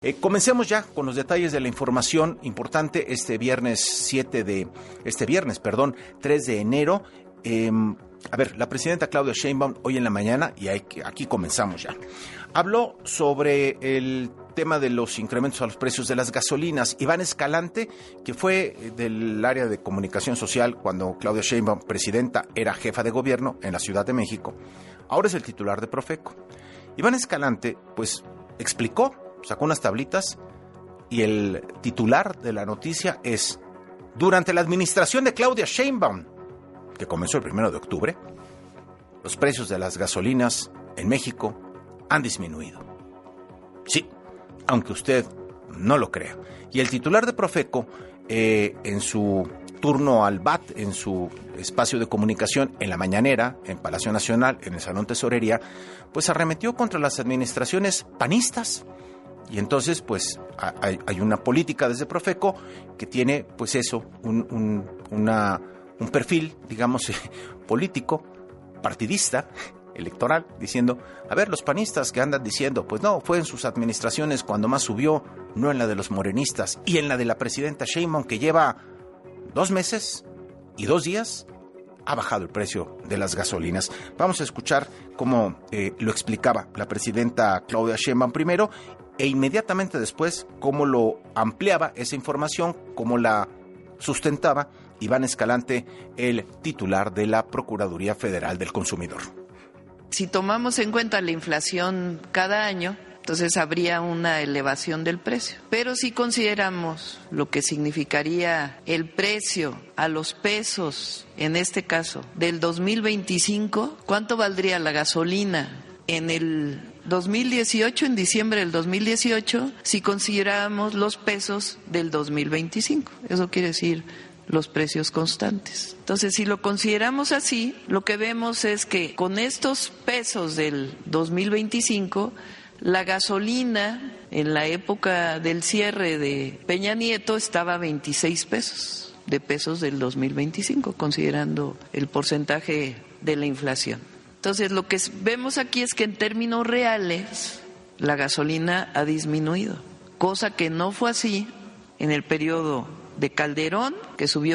Comencemos ya con los detalles de la información importante este viernes 3 de enero. La presidenta Claudia Sheinbaum hoy en la mañana, y aquí comenzamos ya, habló sobre el tema de los incrementos a los precios de las gasolinas. Iván Escalante, que fue del área de comunicación social cuando Claudia Sheinbaum, presidenta, era jefa de gobierno en la Ciudad de México, ahora es el titular de Profeco. Iván Escalante, pues, explicó, sacó unas tablitas, y el titular de la noticia es: durante la administración de Claudia Sheinbaum, que comenzó el 1 de octubre, los precios de las gasolinas en México han disminuido. Sí, aunque usted no lo crea. Y el titular de Profeco, en su turno al BAT, en su espacio de comunicación en la mañanera, en Palacio Nacional, en el Salón Tesorería, pues arremetió contra las administraciones panistas. Y entonces, pues, hay una política desde Profeco que tiene, pues eso, un perfil, digamos, político, partidista, electoral, diciendo, a ver, los panistas que andan diciendo, pues no, fue en sus administraciones cuando más subió, no en la de los morenistas, y en la de la presidenta Sheinbaum, que lleva 2 meses y 2 días, ha bajado el precio de las gasolinas. Vamos a escuchar cómo lo explicaba la presidenta Claudia Sheinbaum primero, e inmediatamente después cómo lo ampliaba esa información, cómo la sustentaba Iván Escalante, el titular de la Procuraduría Federal del Consumidor. Si tomamos en cuenta la inflación cada año, entonces habría una elevación del precio. Pero si consideramos lo que significaría el precio a los pesos, en este caso, del 2025, ¿cuánto valdría la gasolina en el 2018, en diciembre del 2018, si consideramos los pesos del 2025? Eso quiere decir los precios constantes. Entonces, si lo consideramos así, lo que vemos es que con estos pesos del 2025, la gasolina en la época del cierre de Peña Nieto estaba a 26 pesos del 2025, considerando el porcentaje de la inflación. Entonces, lo que vemos aquí es que en términos reales la gasolina ha disminuido, cosa que no fue así en el periodo de Calderón, que subió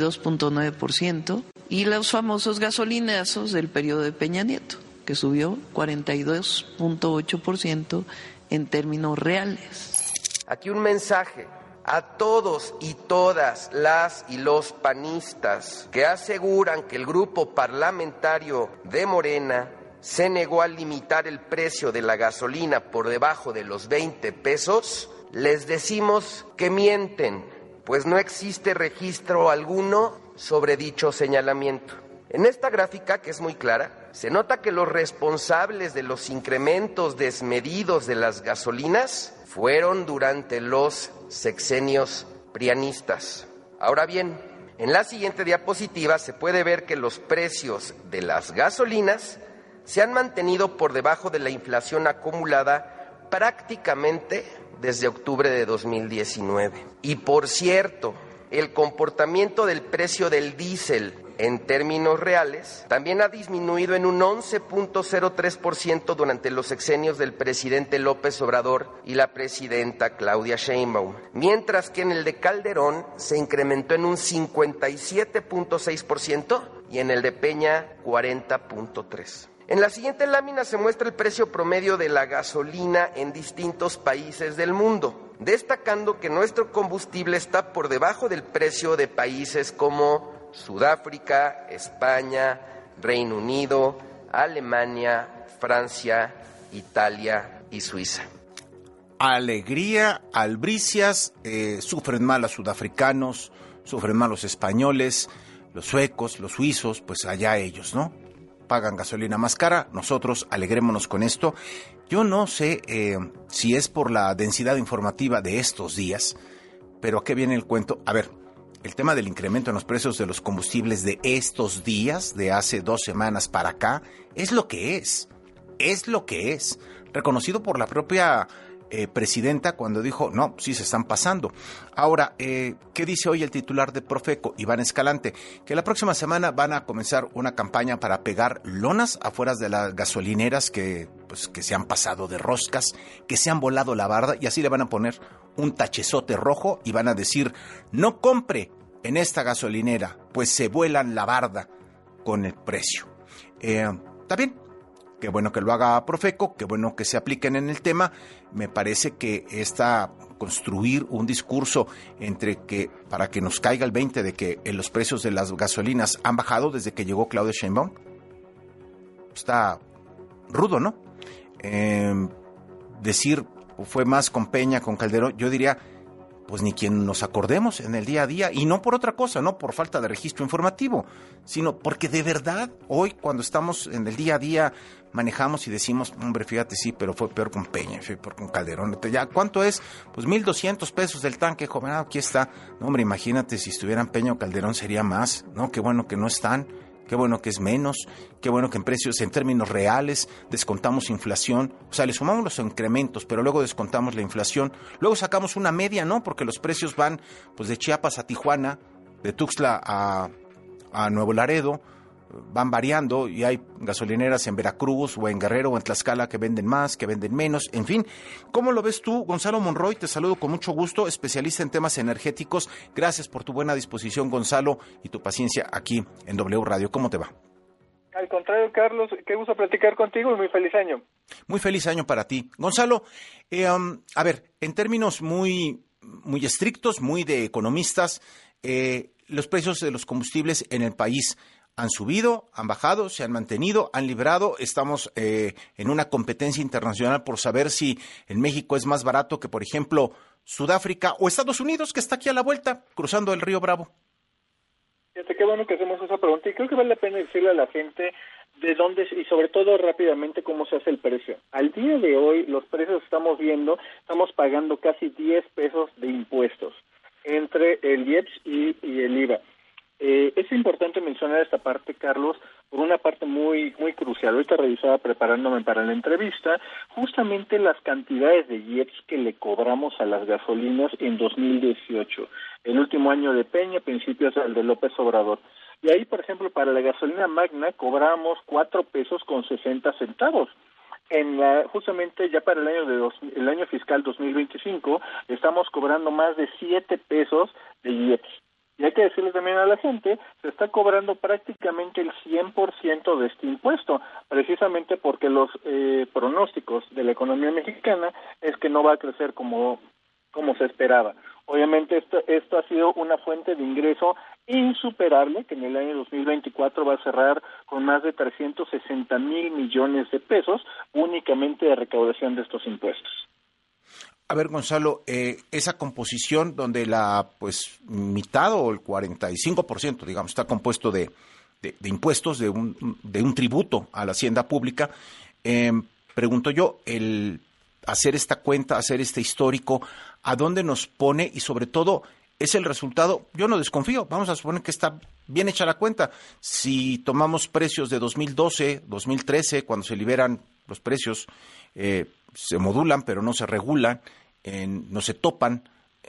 22.9%, y los famosos gasolinazos del periodo de Peña Nieto, que subió 42.8% en términos reales. Aquí un mensaje a todos y todas las y los panistas que aseguran que el grupo parlamentario de Morena se negó a limitar el precio de la gasolina por debajo de los 20 pesos, les decimos que mienten, pues no existe registro alguno sobre dicho señalamiento. En esta gráfica, que es muy clara, se nota que los responsables de los incrementos desmedidos de las gasolinas fueron durante los sexenios prianistas. Ahora bien, en la siguiente diapositiva se puede ver que los precios de las gasolinas se han mantenido por debajo de la inflación acumulada prácticamente desde octubre de 2019. Y por cierto, el comportamiento del precio del diésel en términos reales también ha disminuido en un 11.03% durante los sexenios del presidente López Obrador y la presidenta Claudia Sheinbaum, mientras que en el de Calderón se incrementó en un 57.6% y en el de Peña 40.3%. En la siguiente lámina se muestra el precio promedio de la gasolina en distintos países del mundo, destacando que nuestro combustible está por debajo del precio de países como Sudáfrica, España, Reino Unido, Alemania, Francia, Italia y Suiza. Alegría, albricias, sufren mal los sudafricanos, sufren mal los españoles, los suecos, los suizos, pues allá ellos, ¿no? Pagan gasolina más cara, nosotros alegrémonos con esto. Yo no sé si es por la densidad informativa de estos días, pero ¿a qué viene el cuento? A ver, el tema del incremento en los precios de los combustibles de estos días, de hace 2 semanas para acá, es lo que es, reconocido por la propia presidenta cuando dijo, no, sí se están pasando. Ahora, ¿qué dice hoy el titular de Profeco, Iván Escalante? Que la próxima semana van a comenzar una campaña para pegar lonas afuera de las gasolineras que pues que se han pasado de roscas, que se han volado la barda, y así le van a poner un tachezote rojo y van a decir: no compre en esta gasolinera, pues se vuelan la barda con el precio. Está bien, qué bueno que lo haga Profeco, qué bueno que se apliquen en el tema. Me parece que construir un discurso para que nos caiga el 20 de que los precios de las gasolinas han bajado desde que llegó Claudia Sheinbaum, está rudo, ¿no? Decir fue más con Peña, con Calderón, yo diría, pues ni quien nos acordemos en el día a día, y no por otra cosa, no por falta de registro informativo, sino porque de verdad hoy, cuando estamos en el día a día, manejamos y decimos: hombre, fíjate, sí, pero fue peor con Peña, fue peor con Calderón. Ya, ¿cuánto es? Pues 1,200 pesos del tanque, joven. Aquí está. No, hombre, imagínate, si estuvieran Peña o Calderón sería más, ¿no? Qué bueno que no están. Qué bueno que es menos, qué bueno que en precios, en términos reales, descontamos inflación. O sea, le sumamos los incrementos, pero luego descontamos la inflación. Luego sacamos una media, ¿no? Porque los precios van, pues, de Chiapas a Tijuana, de Tuxtla a Nuevo Laredo, van variando, y hay gasolineras en Veracruz o en Guerrero o en Tlaxcala que venden más, que venden menos, en fin. ¿Cómo lo ves tú? Gonzalo Monroy, te saludo con mucho gusto, especialista en temas energéticos. Gracias por tu buena disposición, Gonzalo, y tu paciencia aquí en W Radio. ¿Cómo te va? Al contrario, Carlos, qué gusto platicar contigo y muy feliz año. Muy feliz año para ti. Gonzalo, a ver, en términos muy estrictos, muy de economistas, los precios de los combustibles en el país han subido, han bajado, se han mantenido, han librado. Estamos en una competencia internacional por saber si en México es más barato que, por ejemplo, Sudáfrica o Estados Unidos, que está aquí a la vuelta, cruzando el río Bravo. Fíjate, qué bueno que hacemos esa pregunta, y creo que vale la pena decirle a la gente de dónde, y sobre todo rápidamente, cómo se hace el precio. Al día de hoy, los precios que estamos viendo, estamos pagando casi 10 pesos de impuestos entre el IEPS y el IVA. Es importante mencionar esta parte, Carlos, por una parte muy crucial. Ahorita revisaba preparándome para la entrevista justamente las cantidades de IEPS que le cobramos a las gasolinas en 2018, el último año de Peña, principios del de López Obrador. Y ahí, por ejemplo, para la gasolina magna cobramos 4 pesos con 60 centavos. Justamente ya para el año fiscal 2025 estamos cobrando más de 7 pesos de IEPS. Y hay que decirle también a la gente, se está cobrando prácticamente el 100% de este impuesto, precisamente porque los pronósticos de la economía mexicana es que no va a crecer como se esperaba. Obviamente esto ha sido una fuente de ingreso insuperable, que en el año 2024 va a cerrar con más de 360,000 millones de pesos únicamente de recaudación de estos impuestos. A ver, Gonzalo, esa composición donde la mitad o el 45%, digamos, está compuesto de impuestos, de un tributo a la hacienda pública, pregunto yo, el hacer esta cuenta, hacer este histórico, ¿a dónde nos pone? Y sobre todo, ¿es el resultado? Yo no desconfío, vamos a suponer que está bien hecha la cuenta. Si tomamos precios de 2012, 2013, cuando se liberan los precios, se modulan, pero no se regulan, no se topan.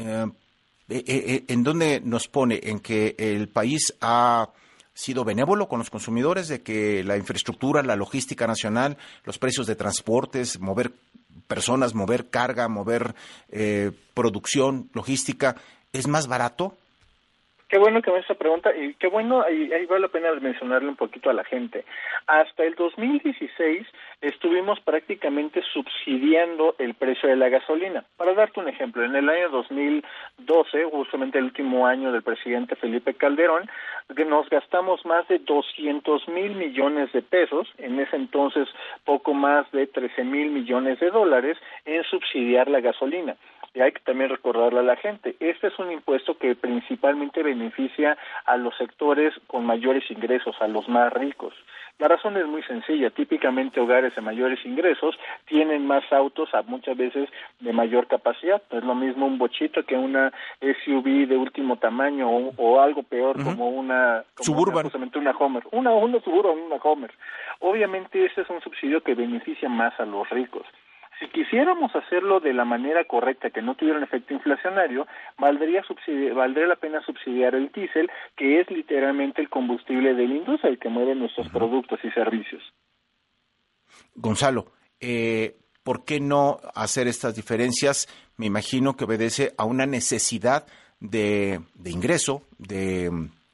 ¿En dónde nos pone? ¿En que el país ha sido benévolo con los consumidores, de que la infraestructura, la logística nacional, los precios de transportes, mover personas, mover carga, mover producción, logística, es más barato? Qué bueno que me haces esa pregunta, y qué bueno, ahí vale la pena mencionarle un poquito a la gente. Hasta el 2016 estuvimos prácticamente subsidiando el precio de la gasolina. Para darte un ejemplo, en el año 2012, justamente el último año del presidente Felipe Calderón, nos gastamos más de 200,000 millones de pesos, en ese entonces poco más de 13,000 millones de dólares, en subsidiar la gasolina. Y hay que también recordarle a la gente, este es un impuesto que principalmente beneficia a los sectores con mayores ingresos, a los más ricos. La razón es muy sencilla, típicamente hogares de mayores ingresos tienen más autos, muchas veces de mayor capacidad. No es lo mismo un bochito que una SUV de último tamaño o algo peor, como una Suburban. Justamente una Homer, una Suburban, una Homer. Obviamente este es un subsidio que beneficia más a los ricos. Si quisiéramos hacerlo de la manera correcta, que no tuviera un efecto inflacionario, valdría la pena subsidiar el diésel, que es literalmente el combustible de la industria, el que mueve nuestros productos y servicios. Gonzalo, ¿Por qué no hacer estas diferencias? Me imagino que obedece a una necesidad de ingreso, de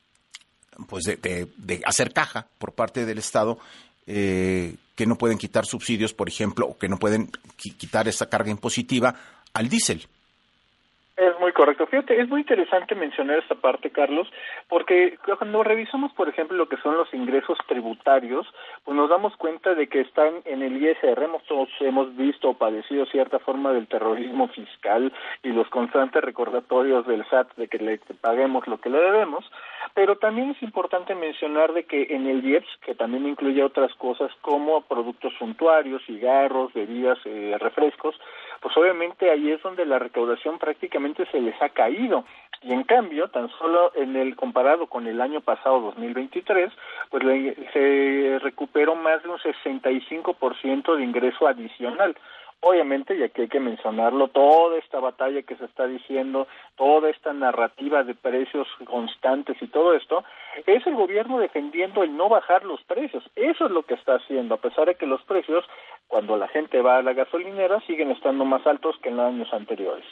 hacer caja por parte del Estado, que no pueden quitar subsidios, por ejemplo, o que no pueden quitar esa carga impositiva al diésel. Es muy correcto. Fíjate, es muy interesante mencionar esta parte, Carlos, porque cuando revisamos, por ejemplo, lo que son los ingresos tributarios, pues nos damos cuenta de que están en el ISR. Todos hemos visto o padecido cierta forma del terrorismo fiscal y los constantes recordatorios del SAT de que le paguemos lo que le debemos, pero también es importante mencionar de que en el IEPS, que también incluye otras cosas como productos suntuarios, cigarros, bebidas, refrescos, pues obviamente ahí es donde la recaudación prácticamente se les ha caído, y en cambio, tan solo comparado con el año pasado, 2023, pues se recuperó más de un 65% de ingreso adicional. Obviamente, y aquí hay que mencionarlo, toda esta batalla que se está diciendo, toda esta narrativa de precios constantes y todo esto, es el gobierno defendiendo el no bajar los precios. Eso es lo que está haciendo, a pesar de que los precios, cuando la gente va a la gasolinera, siguen estando más altos que en los años anteriores.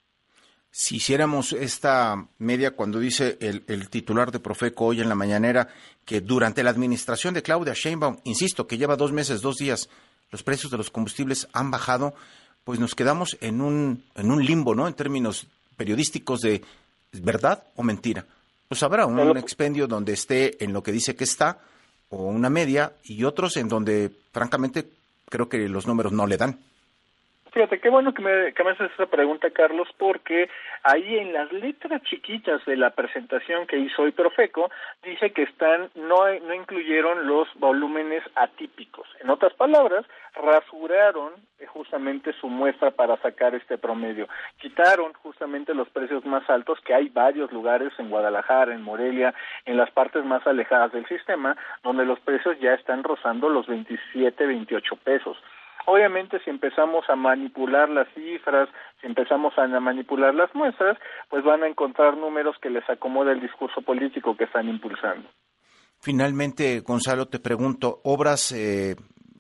Si hiciéramos esta media, cuando dice el titular de Profeco hoy en la mañanera que durante la administración de Claudia Sheinbaum, insisto, que lleva 2 meses, 2 días, los precios de los combustibles han bajado, pues nos quedamos en un limbo, ¿no? En términos periodísticos de ¿verdad o mentira? Pues habrá un expendio donde esté en lo que dice que está, o una media, y otros en donde, francamente, creo que los números no le dan. Fíjate, qué bueno que me haces esa pregunta, Carlos, porque ahí en las letras chiquitas de la presentación que hizo hoy Profeco, dice que no incluyeron los volúmenes atípicos. En otras palabras, rasuraron justamente su muestra para sacar este promedio. Quitaron justamente los precios más altos, que hay varios lugares en Guadalajara, en Morelia, en las partes más alejadas del sistema, donde los precios ya están rozando los 27, 28 pesos. Obviamente, si empezamos a manipular las cifras, si empezamos a manipular las muestras, pues van a encontrar números que les acomode el discurso político que están impulsando. Finalmente, Gonzalo, te pregunto, obras de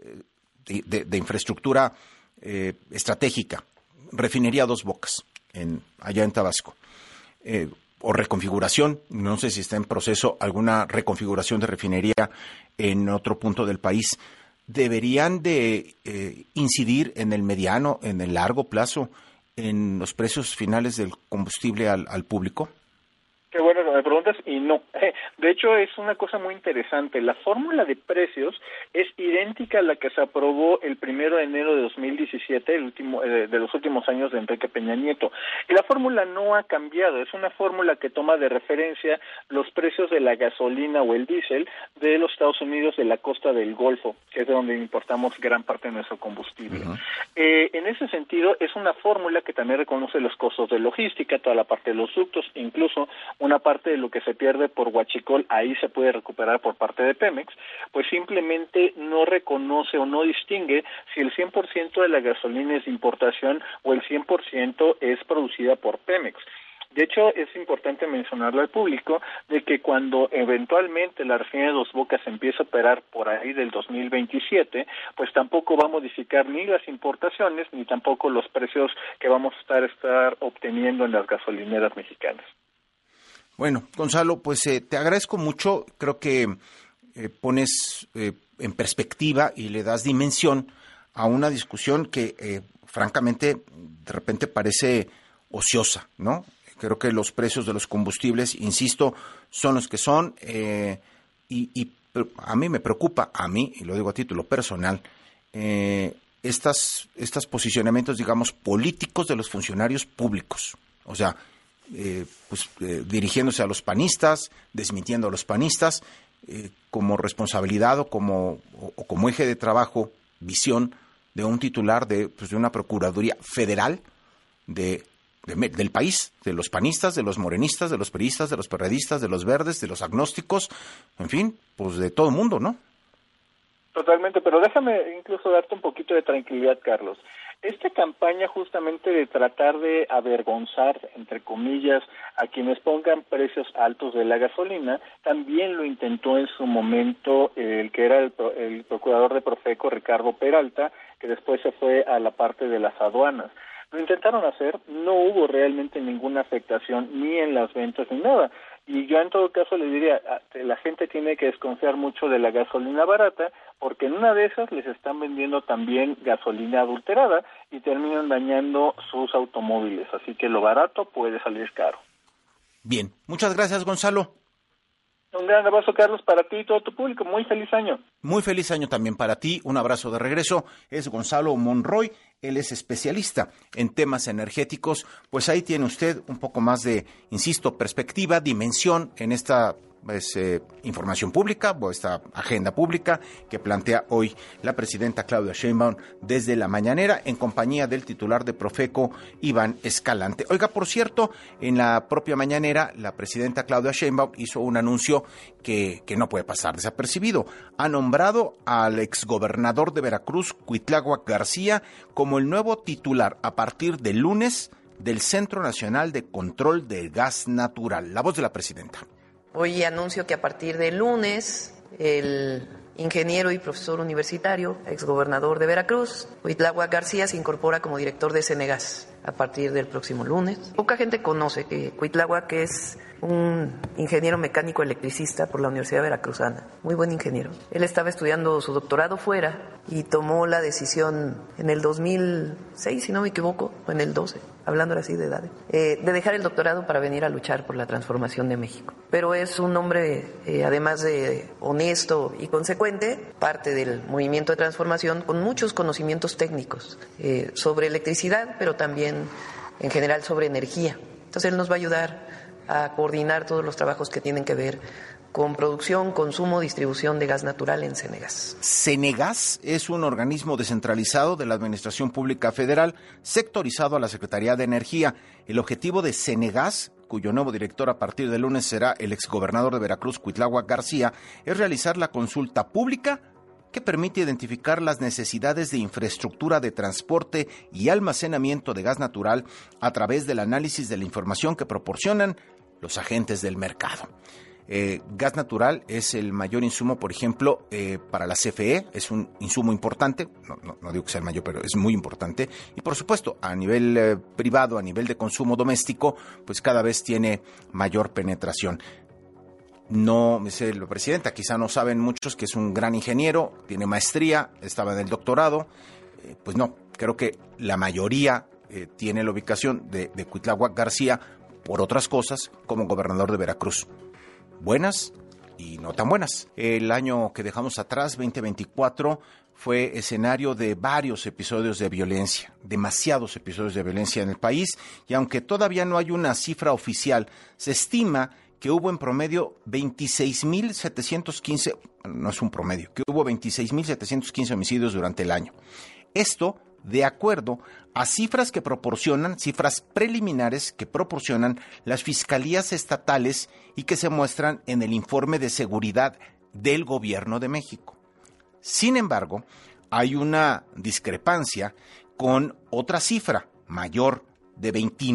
infraestructura estratégica, refinería Dos Bocas, allá en Tabasco, o reconfiguración, no sé si está en proceso alguna reconfiguración de refinería en otro punto del país, ¿deberían de incidir en el mediano, en el largo plazo, en los precios finales del combustible al público? Qué bueno que me preguntas, y no. De hecho, es una cosa muy interesante. La fórmula de precios es idéntica a la que se aprobó el 1 de enero de 2017, el último de los últimos años de Enrique Peña Nieto. Y la fórmula no ha cambiado. Es una fórmula que toma de referencia los precios de la gasolina o el diésel de los Estados Unidos, de la costa del Golfo, que es de donde importamos gran parte de nuestro combustible. Uh-huh. En ese sentido, es una fórmula que también reconoce los costos de logística, toda la parte de los ductos, incluso una parte de lo que se pierde por Huachicol, ahí se puede recuperar por parte de Pemex, pues simplemente no reconoce o no distingue si el 100% de la gasolina es de importación o el 100% es producida por Pemex. De hecho, es importante mencionarlo al público de que cuando eventualmente la refinería de Dos Bocas empiece a operar por ahí del 2027, pues tampoco va a modificar ni las importaciones ni tampoco los precios que vamos a estar obteniendo en las gasolineras mexicanas. Bueno, Gonzalo, pues te agradezco mucho. Creo que pones en perspectiva y le das dimensión a una discusión que francamente de repente parece ociosa, ¿no? Creo que los precios de los combustibles, insisto, son los que son y a mí me preocupa, y lo digo a título personal, estos posicionamientos, digamos, políticos de los funcionarios públicos. O sea, dirigiéndose a los panistas, desmintiendo a los panistas, como responsabilidad o como eje de trabajo, visión de un titular de una Procuraduría Federal del país, de los panistas, de los morenistas, de los priistas, de los perredistas, de los verdes, de los agnósticos, en fin, pues de todo el mundo, ¿no? Totalmente, pero déjame incluso darte un poquito de tranquilidad, Carlos. Esta campaña justamente de tratar de avergonzar, entre comillas, a quienes pongan precios altos de la gasolina, también lo intentó en su momento el que era el procurador de Profeco, Ricardo Peralta, que después se fue a la parte de las aduanas. Lo intentaron hacer, no hubo realmente ninguna afectación ni en las ventas ni nada. Y yo en todo caso le diría, la gente tiene que desconfiar mucho de la gasolina barata, porque en una de esas les están vendiendo también gasolina adulterada y terminan dañando sus automóviles. Así que lo barato puede salir caro. Bien, muchas gracias, Gonzalo. Un gran abrazo, Carlos, para ti y todo tu público. Muy feliz año. Muy feliz año también para ti. Un abrazo de regreso. Es Gonzalo Monroy. Él es especialista en temas energéticos. Pues ahí tiene usted un poco más de, insisto, perspectiva, dimensión en esta información pública o esta agenda pública que plantea hoy la presidenta Claudia Sheinbaum desde la mañanera en compañía del titular de Profeco, Iván Escalante. Oiga, por cierto, en la propia mañanera la presidenta Claudia Sheinbaum hizo un anuncio que no puede pasar desapercibido. Ha nombrado al exgobernador de Veracruz, Cuitláhuac García, como el nuevo titular a partir del lunes del Centro Nacional de Control del Gas Natural. La voz de la presidenta. Hoy anuncio que a partir del lunes el ingeniero y profesor universitario, exgobernador de Veracruz, Cuitláhuac García, se incorpora como director de Cenegas a partir del próximo lunes. Poca gente conoce que Cuitláhuac es un ingeniero mecánico electricista por la Universidad Veracruzana, muy buen ingeniero. Él estaba estudiando su doctorado fuera y tomó la decisión en el 2006, si no me equivoco, o en el 12, hablando así de edades, de dejar el doctorado para venir a luchar por la transformación de México. Pero es un hombre, además de honesto y consecuente, parte del movimiento de transformación con muchos conocimientos técnicos sobre electricidad, pero también en general sobre energía. Entonces él nos va a ayudar a coordinar todos los trabajos que tienen que ver con producción, consumo, distribución de gas natural en Cenegas. Cenegas es un organismo descentralizado de la Administración Pública Federal, sectorizado a la Secretaría de Energía. El objetivo de Cenegas, cuyo nuevo director a partir del lunes será el exgobernador de Veracruz, Cuitláhuac García, es realizar la consulta pública que permite identificar las necesidades de infraestructura de transporte y almacenamiento de gas natural a través del análisis de la información que proporcionan los agentes del mercado. Gas natural es el mayor insumo, por ejemplo, para la CFE, es un insumo importante, no digo que sea el mayor, pero es muy importante, y por supuesto, a nivel privado, a nivel de consumo doméstico, pues cada vez tiene mayor penetración. No, dice la presidenta, quizá no saben muchos que es un gran ingeniero, tiene maestría, estaba en el doctorado, pues no, creo que la mayoría tiene la ubicación de Cuitláhuac García por otras cosas como gobernador de Veracruz. Buenas y no tan buenas. El año que dejamos atrás, 2024, fue escenario de varios episodios de violencia, demasiados episodios de violencia en el país, y aunque todavía no hay una cifra oficial, se estima que hubo en promedio 26.715, no es un promedio, que hubo 26.715 homicidios durante el año. Esto de acuerdo a cifras preliminares que proporcionan las fiscalías estatales y que se muestran en el informe de seguridad del Gobierno de México. Sin embargo, hay una discrepancia con otra cifra mayor de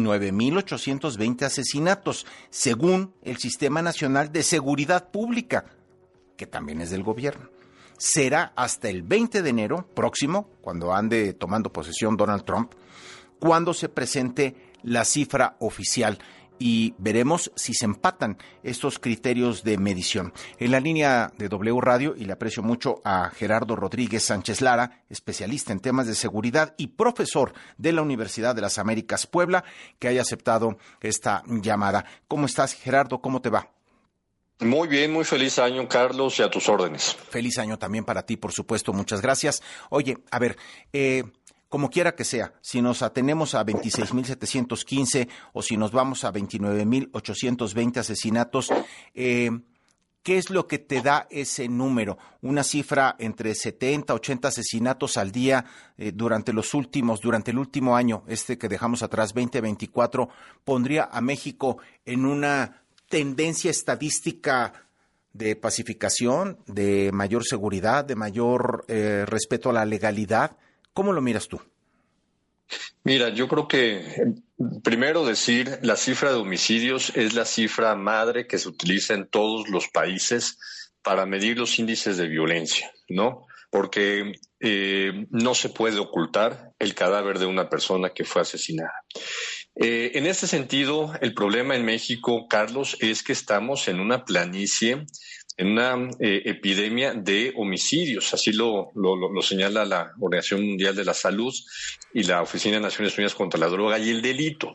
29.820 asesinatos, según el Sistema Nacional de Seguridad Pública, que también es del gobierno. Será hasta el 20 de enero próximo, cuando ande tomando posesión Donald Trump, cuando se presente la cifra oficial y veremos si se empatan estos criterios de medición. En la línea de W Radio, y le aprecio mucho a Gerardo Rodríguez Sánchez Lara, especialista en temas de seguridad y profesor de la Universidad de las Américas Puebla, que haya aceptado esta llamada. ¿Cómo estás, Gerardo? ¿Cómo te va? Muy bien, muy feliz año, Carlos, y a tus órdenes. Feliz año también para ti, por supuesto, muchas gracias. Oye, a ver, como quiera que sea, si nos atenemos a 26.715 o si nos vamos a 29.820 asesinatos, ¿qué es lo que te da ese número? Una cifra entre 70, 80 asesinatos al día durante el último año, que dejamos atrás, 2024, pondría a México en una tendencia estadística de pacificación, de mayor seguridad, de mayor respeto a la legalidad. ¿Cómo lo miras tú? Mira, yo creo que primero decir la cifra de homicidios es la cifra madre que se utiliza en todos los países para medir los índices de violencia, ¿no? porque no se puede ocultar el cadáver de una persona que fue asesinada. En este sentido, el problema en México, Carlos, es que estamos en una planicie, en una epidemia de homicidios. Así lo señala la Organización Mundial de la Salud y la Oficina de Naciones Unidas contra la Droga y el Delito.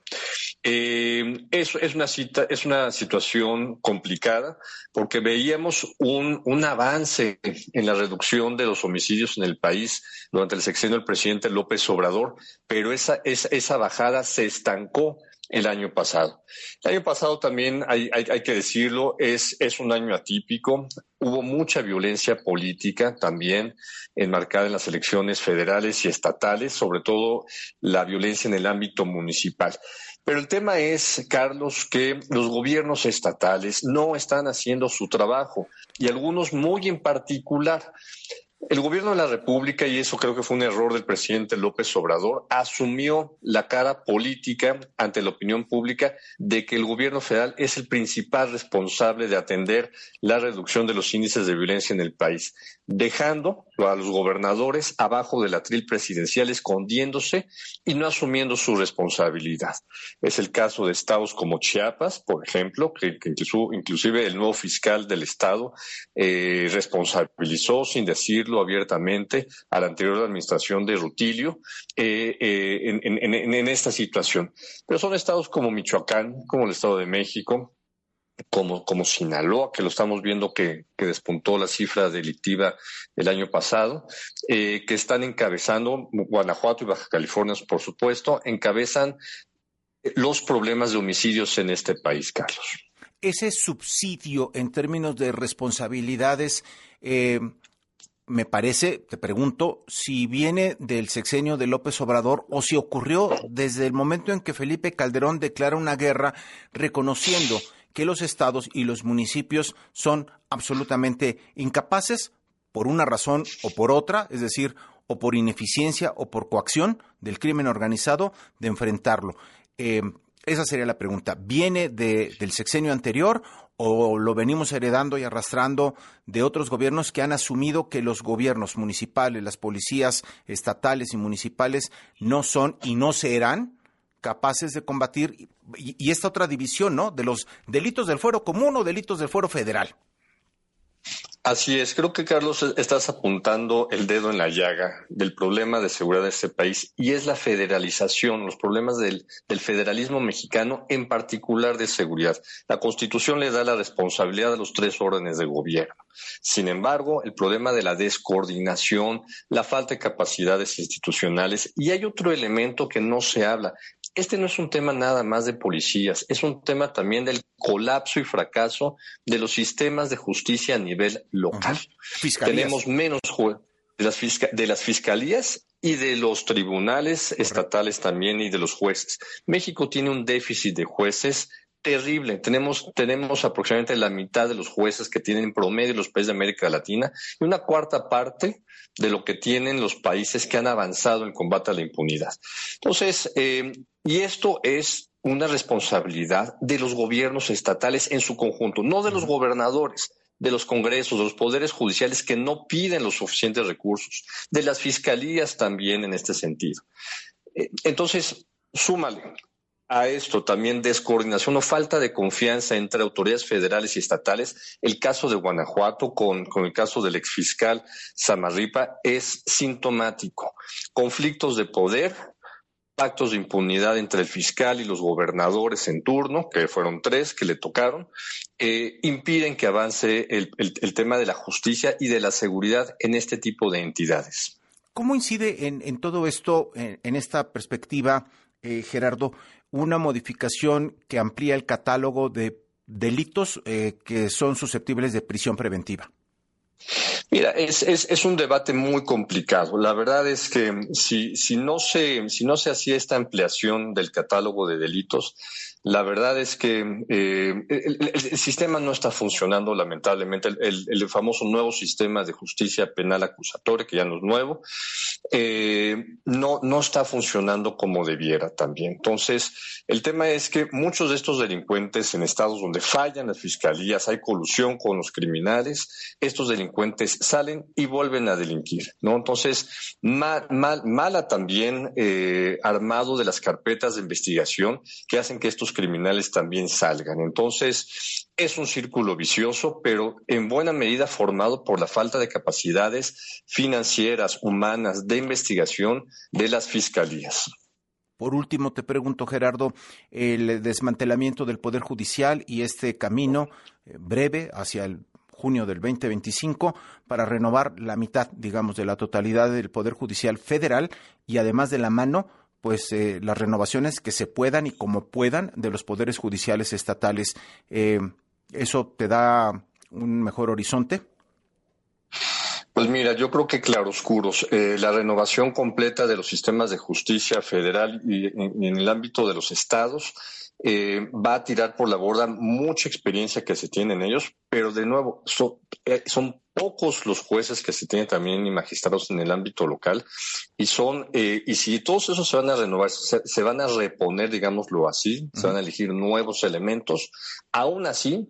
Es una situación complicada porque veíamos un avance en la reducción de los homicidios en el país durante el sexenio del presidente López Obrador, pero esa bajada se estancó el año pasado. El año pasado también, hay que decirlo, es un año atípico. Hubo mucha violencia política también enmarcada en las elecciones federales y estatales, sobre todo la violencia en el ámbito municipal. Pero el tema es, Carlos, que los gobiernos estatales no están haciendo su trabajo y algunos muy en particular. El gobierno de la República, y eso creo que fue un error del presidente López Obrador, asumió la cara política ante la opinión pública de que el gobierno federal es el principal responsable de atender la reducción de los índices de violencia en el país, dejando a los gobernadores abajo del atril presidencial, escondiéndose y no asumiendo su responsabilidad. Es el caso de estados como Chiapas, por ejemplo, que inclusive el nuevo fiscal del estado responsabilizó, sin decirlo abiertamente, a la anterior administración de Rutilio en esta situación. Pero son estados como Michoacán, como el Estado de México, como Sinaloa, que lo estamos viendo que despuntó la cifra delictiva el año pasado, que están encabezando, Guanajuato y Baja California, por supuesto, encabezan los problemas de homicidios en este país, Carlos. Ese subsidio en términos de responsabilidades, me parece, te pregunto, si viene del sexenio de López Obrador o si ocurrió desde el momento en que Felipe Calderón declara una guerra reconociendo que los estados y los municipios son absolutamente incapaces por una razón o por otra, es decir, o por ineficiencia o por coacción del crimen organizado, de enfrentarlo. Esa sería la pregunta. ¿Viene del sexenio anterior o lo venimos heredando y arrastrando de otros gobiernos que han asumido que los gobiernos municipales, las policías estatales y municipales no son y no serán capaces de combatir y esta otra división, ¿no?, de los delitos del fuero común o delitos del fuero federal? Así es, creo que, Carlos, estás apuntando el dedo en la llaga del problema de seguridad de este país, y es la federalización, los problemas del federalismo mexicano, en particular de seguridad. La Constitución le da la responsabilidad a los 3 órdenes de gobierno. Sin embargo, el problema de la descoordinación, la falta de capacidades institucionales, y hay otro elemento que no se habla. Este no es un tema nada más de policías, es un tema también del colapso y fracaso de los sistemas de justicia a nivel local. Tenemos menos de las fiscalías y de los tribunales estatales también y de los jueces. México tiene un déficit de jueces terrible. Tenemos aproximadamente la mitad de los jueces que tienen en promedio los países de América Latina y una cuarta parte de lo que tienen los países que han avanzado en combate a la impunidad. Entonces, y esto es una responsabilidad de los gobiernos estatales en su conjunto, no de los gobernadores, de los congresos, de los poderes judiciales que no piden los suficientes recursos, de las fiscalías también en este sentido. Entonces, súmale a esto también descoordinación o falta de confianza entre autoridades federales y estatales. El caso de Guanajuato con el caso del exfiscal Samarripa es sintomático. Conflictos de poder, pactos de impunidad entre el fiscal y los gobernadores en turno, que fueron 3 que le tocaron, impiden que avance el tema de la justicia y de la seguridad en este tipo de entidades. ¿Cómo incide en todo esto, en esta perspectiva, Gerardo, una modificación que amplía el catálogo de delitos que son susceptibles de prisión preventiva? Mira, es un debate muy complicado. La verdad es que si no se hacía esta ampliación del catálogo de delitos, la verdad es que el sistema no está funcionando, lamentablemente. El famoso nuevo sistema de justicia penal acusatoria, que ya no es nuevo, no está funcionando como debiera también. Entonces, el tema es que muchos de estos delincuentes en estados donde fallan las fiscalías, hay colusión con los criminales, estos delincuentes salen y vuelven a delinquir, ¿no? Entonces, mala también armado de las carpetas de investigación que hacen que estos criminales también salgan. Entonces, es un círculo vicioso, pero en buena medida formado por la falta de capacidades financieras, humanas, de investigación de las fiscalías. Por último, te pregunto, Gerardo, el desmantelamiento del Poder Judicial y este camino breve hacia el junio del 2025 para renovar la mitad, digamos, de la totalidad del Poder Judicial federal y además de la mano, pues las renovaciones que se puedan y como puedan de los poderes judiciales estatales. ¿Eso te da un mejor horizonte? Pues mira, yo creo que claroscuros. La renovación completa de los sistemas de justicia federal y en el ámbito de los estados va a tirar por la borda mucha experiencia que se tiene en ellos, pero de nuevo, son pocos los jueces que se tienen también y magistrados en el ámbito local y si todos esos se van a renovar, se van a reponer, digámoslo así, se van a elegir nuevos elementos, aún así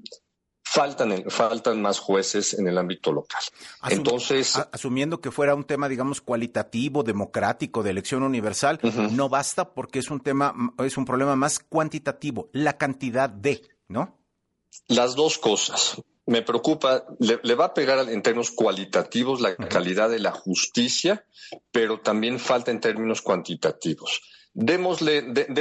faltan más jueces en el ámbito local. Entonces, asumiendo que fuera un tema, digamos, cualitativo, democrático, de elección universal, no basta porque es un problema más cuantitativo, la cantidad de, ¿no? Las dos cosas. Me preocupa, le va a pegar en términos cualitativos la calidad de la justicia, pero también falta en términos cuantitativos. Démosle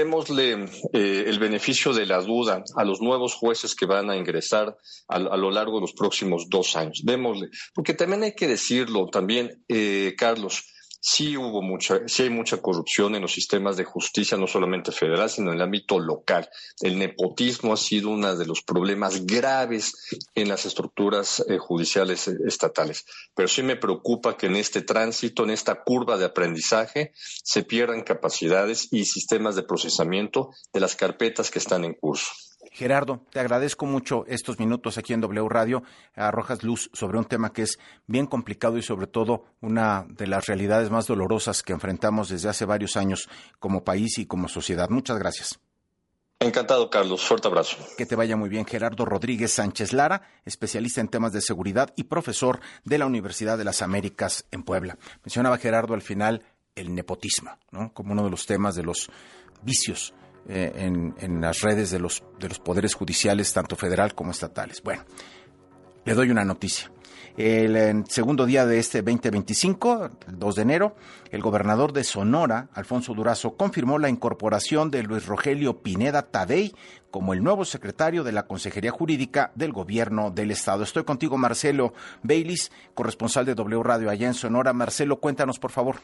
el beneficio de la duda a los nuevos jueces que van a ingresar a lo largo de los próximos 2 años. Démosle, porque también hay que decirlo, Carlos, sí hay mucha corrupción en los sistemas de justicia, no solamente federal, sino en el ámbito local. El nepotismo ha sido uno de los problemas graves en las estructuras judiciales estatales. Pero sí me preocupa que en este tránsito, en esta curva de aprendizaje, se pierdan capacidades y sistemas de procesamiento de las carpetas que están en curso. Gerardo, te agradezco mucho estos minutos aquí en W Radio. Arrojas luz sobre un tema que es bien complicado y sobre todo una de las realidades más dolorosas que enfrentamos desde hace varios años como país y como sociedad. Muchas gracias. Encantado, Carlos. Fuerte abrazo. Que te vaya muy bien. Gerardo Rodríguez Sánchez Lara, especialista en temas de seguridad y profesor de la Universidad de las Américas en Puebla. Mencionaba Gerardo al final el nepotismo, ¿no? Como uno de los temas de los vicios en las redes de los poderes judiciales, tanto federal como estatales. Bueno, le doy una noticia. El segundo día de este 2025, el 2 de enero, el gobernador de Sonora, Alfonso Durazo, confirmó la incorporación de Luis Rogelio Pineda Tadei como el nuevo secretario de la Consejería Jurídica del Gobierno del Estado. Estoy contigo, Marcelo Baylis, corresponsal de W Radio allá en Sonora. Marcelo, cuéntanos, por favor.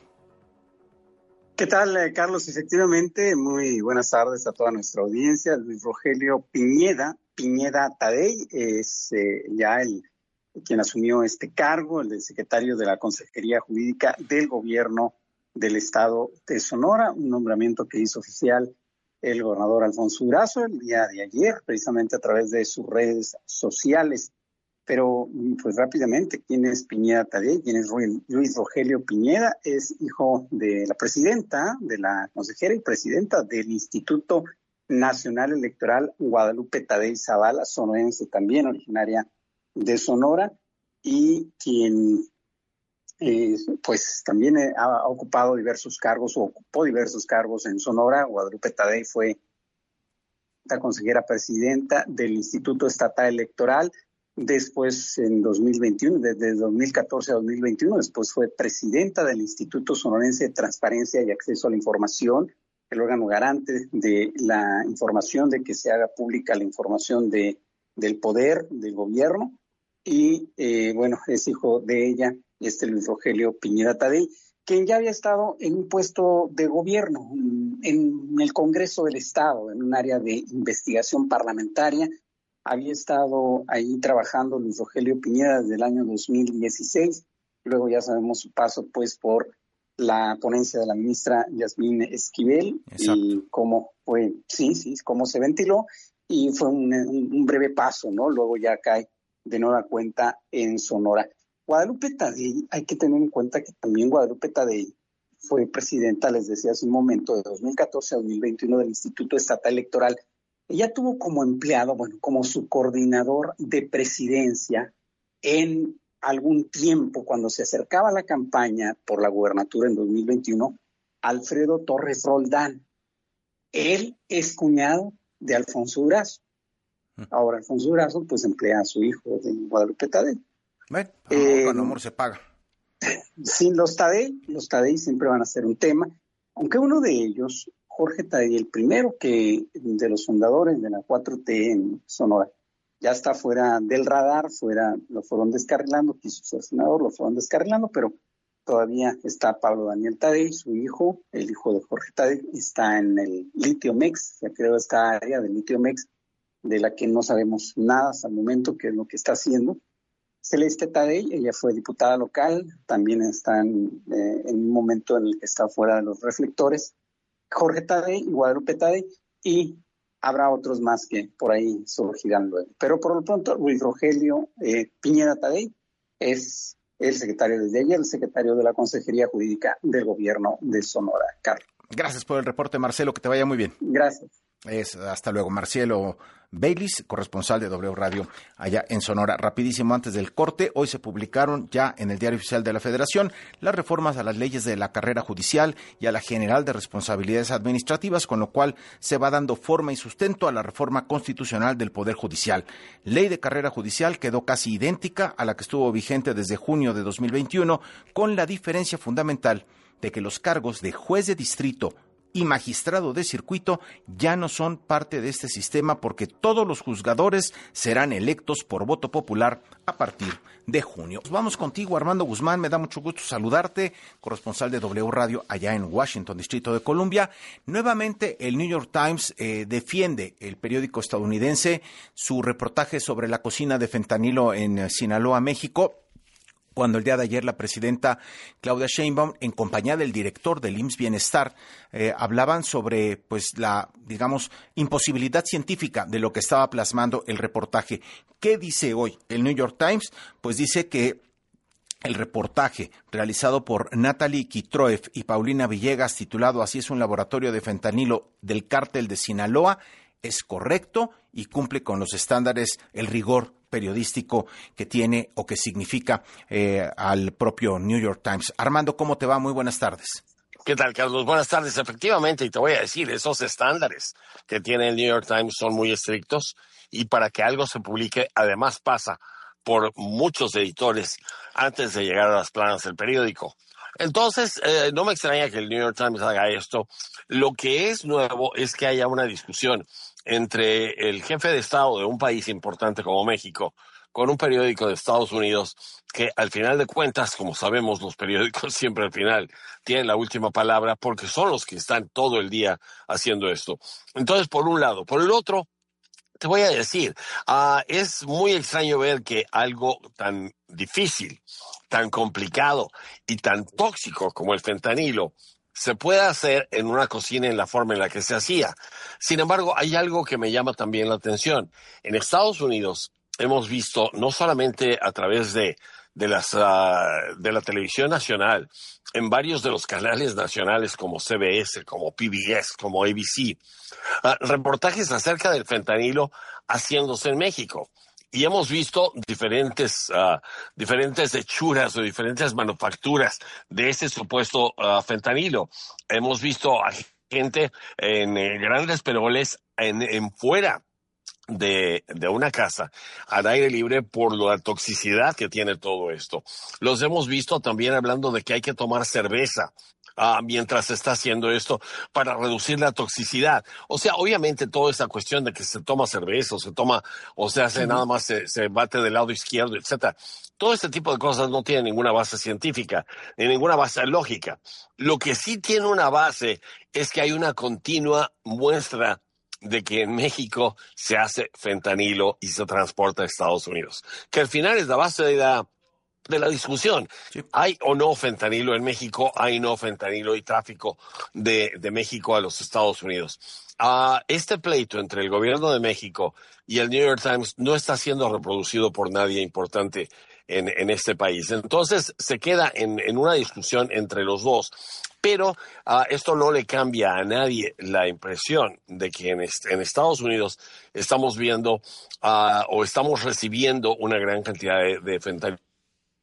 ¿Qué tal, Carlos? Efectivamente, muy buenas tardes a toda nuestra audiencia. Luis Rogelio Pineda Tadei es ya quien asumió este cargo, el del secretario de la Consejería Jurídica del Gobierno del Estado de Sonora, un nombramiento que hizo oficial el gobernador Alfonso Durazo el día de ayer, precisamente a través de sus redes sociales. Pero, pues rápidamente, ¿quién es Pineda Tadei? ¿Quién es Luis Rogelio Pineda? Es hijo de la presidenta, de la consejera y presidenta del Instituto Nacional Electoral, Guadalupe Tadei Zavala, sonorense también, originaria de Sonora, y quien pues también ha ocupado diversos cargos, o ocupó diversos cargos en Sonora. Guadalupe Tadei fue la consejera presidenta del Instituto Estatal Electoral, después en 2021, desde 2014 a 2021, después fue presidenta del Instituto Sonorense de Transparencia y Acceso a la Información, el órgano garante de la información, de que se haga pública la información del poder, del gobierno, y bueno, es hijo de ella, Luis Rogelio Pineda Tadei, quien ya había estado en un puesto de gobierno en el Congreso del Estado, en un área de investigación parlamentaria. Había estado ahí trabajando Luis Rogelio Pineda desde el año 2016. Luego ya sabemos su paso pues por la ponencia de la ministra Yasmín Esquivel. Exacto. Y cómo fue, cómo se ventiló, y fue un breve paso, ¿no? Luego ya cae de nueva cuenta en Sonora. Guadalupe Tadei, hay que tener en cuenta que también Guadalupe Tadei fue presidenta, les decía hace un momento, de 2014 a 2021 del Instituto Estatal Electoral. Ella tuvo como empleado, como su coordinador de presidencia en algún tiempo, cuando se acercaba la campaña por la gubernatura en 2021, Alfredo Torres Roldán. Él es cuñado de Alfonso Durazo. Ahora Alfonso Durazo pues emplea a su hijo de Guadalupe Tadei. Bueno, con amor se paga. Sin los Tadei siempre van a ser un tema, aunque uno de ellos, Jorge Tadei, el primero de los fundadores de la 4T en Sonora, ya está fuera del radar, lo fueron descarrilando, quiso ser senador, lo fueron descarrilando, pero todavía está Pablo Daniel Tadei, su hijo, el hijo de Jorge Tadei, está en el Litio-Mex, ya creo esta área del Litio-Mex, de la que no sabemos nada hasta el momento, qué es lo que está haciendo. Celeste Tadei, ella fue diputada local, también está en un momento en el que está fuera de los reflectores. Jorge Tadei y Guadalupe Tadei, y habrá otros más que por ahí surgirán luego. Pero por lo pronto, Luis Rogelio Piñeda Tadei es el secretario desde ayer, el secretario de la Consejería Jurídica del Gobierno de Sonora. Carlos. Gracias por el reporte, Marcelo, que te vaya muy bien. Gracias. Hasta luego, Marcelo Baylis, corresponsal de W Radio allá en Sonora. Rapidísimo, antes del corte, hoy se publicaron ya en el Diario Oficial de la Federación las reformas a las leyes de la carrera judicial y a la General de Responsabilidades Administrativas, con lo cual se va dando forma y sustento a la reforma constitucional del Poder Judicial. Ley de carrera judicial quedó casi idéntica a la que estuvo vigente desde junio de 2021, con la diferencia fundamental de que los cargos de juez de distrito y magistrado de circuito ya no son parte de este sistema, porque todos los juzgadores serán electos por voto popular a partir de junio. Vamos contigo, Armando Guzmán, me da mucho gusto saludarte, corresponsal de W Radio allá en Washington, Distrito de Columbia. Nuevamente el New York Times defiende, el periódico estadounidense, su reportaje sobre la cocina de fentanilo en Sinaloa, México, cuando el día de ayer la presidenta Claudia Sheinbaum, en compañía del director del IMSS Bienestar, hablaban sobre pues la, digamos, imposibilidad científica de lo que estaba plasmando el reportaje. ¿Qué dice hoy el New York Times? Pues dice que el reportaje realizado por Natalie Kitroev y Paulina Villegas, titulado Así es un laboratorio de fentanilo del cártel de Sinaloa, es correcto y cumple con los estándares, el rigor periodístico que tiene o que significa al propio New York Times. Armando, ¿cómo te va? Muy buenas tardes. ¿Qué tal, Carlos? Buenas tardes. Efectivamente, y te voy a decir, esos estándares que tiene el New York Times son muy estrictos, y para que algo se publique, además pasa por muchos editores antes de llegar a las planas del periódico. Entonces, no me extraña que el New York Times haga esto. Lo que es nuevo es que haya una discusión entre el jefe de Estado de un país importante como México con un periódico de Estados Unidos, que al final de cuentas, como sabemos, los periódicos siempre al final tienen la última palabra, porque son los que están todo el día haciendo esto. Entonces, por un lado. Por el otro, te voy a decir, es muy extraño ver que algo tan difícil, tan complicado y tan tóxico como el fentanilo se puede hacer en una cocina en la forma en la que se hacía. Sin embargo, hay algo que me llama también la atención. En Estados Unidos hemos visto, no solamente a través de la televisión nacional, en varios de los canales nacionales como CBS, como PBS, como ABC, reportajes acerca del fentanilo haciéndose en México. Y hemos visto diferentes hechuras o diferentes manufacturas de ese supuesto fentanilo. Hemos visto a gente en grandes peroles en fuera de una casa al aire libre por la toxicidad que tiene todo esto. Los hemos visto también hablando de que hay que tomar cerveza mientras se está haciendo esto para reducir la toxicidad. O sea, obviamente toda esa cuestión de que se toma cerveza o se hace nada más, se bate del lado izquierdo, etcétera. Todo este tipo de cosas no tiene ninguna base científica, ni ninguna base lógica. Lo que sí tiene una base es que hay una continua muestra de que en México se hace fentanilo y se transporta a Estados Unidos, que al final es la base de la discusión. Sí. ¿Hay o no fentanilo en México? ¿Hay no fentanilo y tráfico de México a los Estados Unidos? Este pleito entre el gobierno de México y el New York Times no está siendo reproducido por nadie importante en este país. Entonces se queda en una discusión entre los dos. Pero esto no le cambia a nadie la impresión de que en Estados Unidos estamos viendo o estamos recibiendo una gran cantidad de fentanilo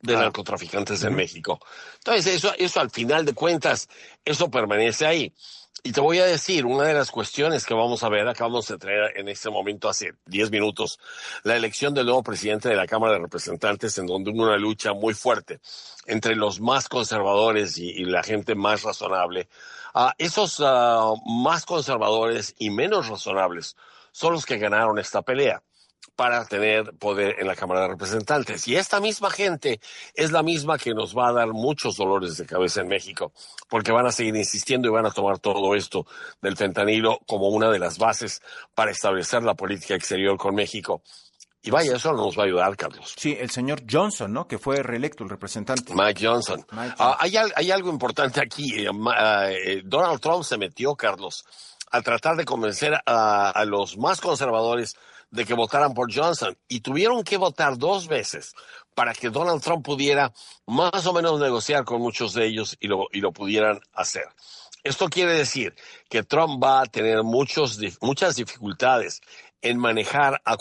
de narcotraficantes en México. Entonces, eso al final de cuentas, eso permanece ahí. Y te voy a decir, una de las cuestiones que vamos a ver, acabamos de traer en este momento, hace 10 minutos, la elección del nuevo presidente de la Cámara de Representantes, en donde hubo una lucha muy fuerte entre los más conservadores y la gente más razonable. Esos más conservadores y menos razonables son los que ganaron esta pelea para tener poder en la Cámara de Representantes. Y esta misma gente es la misma que nos va a dar muchos dolores de cabeza en México, porque van a seguir insistiendo y van a tomar todo esto del fentanilo como una de las bases para establecer la política exterior con México. Y vaya, eso nos va a ayudar, Carlos. Sí, el señor Johnson, ¿no? Que fue reelecto el representante. Mike Johnson. Hay algo importante aquí. Donald Trump se metió, Carlos, a tratar de convencer a los más conservadores de que votaran por Johnson, y tuvieron que votar 2 veces para que Donald Trump pudiera más o menos negociar con muchos de ellos y lo pudieran hacer. Esto quiere decir que Trump va a tener muchas dificultades en manejar a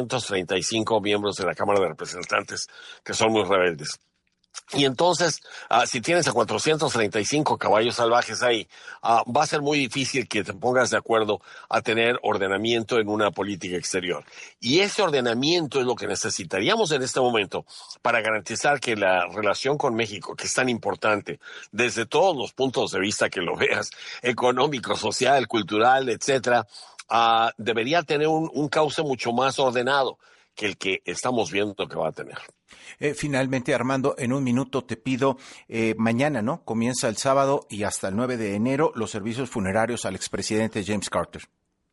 435 miembros de la Cámara de Representantes que son muy rebeldes. Y entonces, si tienes a 435 caballos salvajes ahí, va a ser muy difícil que te pongas de acuerdo a tener ordenamiento en una política exterior. Y ese ordenamiento es lo que necesitaríamos en este momento para garantizar que la relación con México, que es tan importante desde todos los puntos de vista que lo veas, económico, social, cultural, etcétera, debería tener un cauce mucho más ordenado que el que estamos viendo que va a tener. Finalmente, Armando, en un minuto te pido, mañana, ¿no? Comienza el sábado y hasta el 9 de enero los servicios funerarios al expresidente James Carter.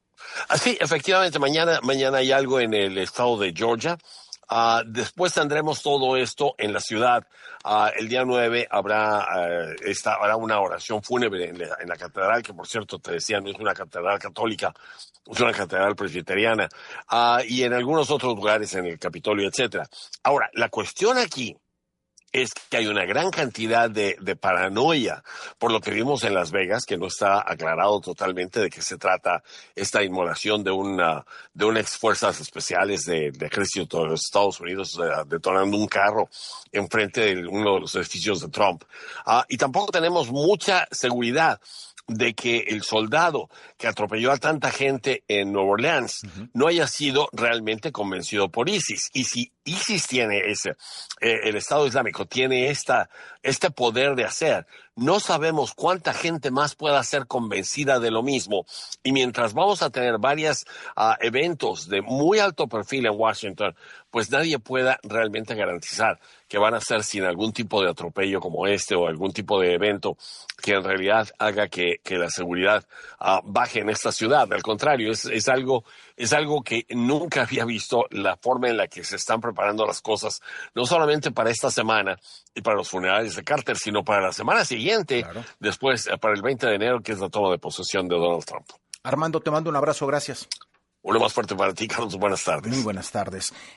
Sí, efectivamente, mañana hay algo en el estado de Georgia. Después tendremos todo esto en la ciudad. El día 9 habrá una oración fúnebre en la catedral, que por cierto te decía, no es una catedral católica, es una catedral presbiteriana, y en algunos otros lugares en el Capitolio, etcétera. Ahora, la cuestión aquí es que hay una gran cantidad de paranoia por lo que vimos en Las Vegas, que no está aclarado totalmente de qué se trata esta inmolación de unas fuerzas especiales del ejército de los Estados Unidos detonando un carro enfrente de uno de los edificios de Trump. Y tampoco tenemos mucha seguridad de que el soldado que atropelló a tanta gente en Nueva Orleans no haya sido realmente convencido por ISIS. Y si ISIS tiene el Estado Islámico tiene este poder de hacer, no sabemos cuánta gente más pueda ser convencida de lo mismo. Y mientras vamos a tener varios eventos de muy alto perfil en Washington, pues nadie pueda realmente garantizar que van a ser sin algún tipo de atropello como este o algún tipo de evento que en realidad haga que la seguridad baje en esta ciudad. Al contrario, es algo que nunca había visto, la forma en la que se están preparando las cosas, no solamente para esta semana y para los funerales de Carter, sino para la semana siguiente, claro. Después, para el 20 de enero, que es la toma de posesión de Donald Trump. Armando, te mando un abrazo, gracias. Uno más fuerte para ti, Carlos. Buenas tardes. Muy buenas tardes.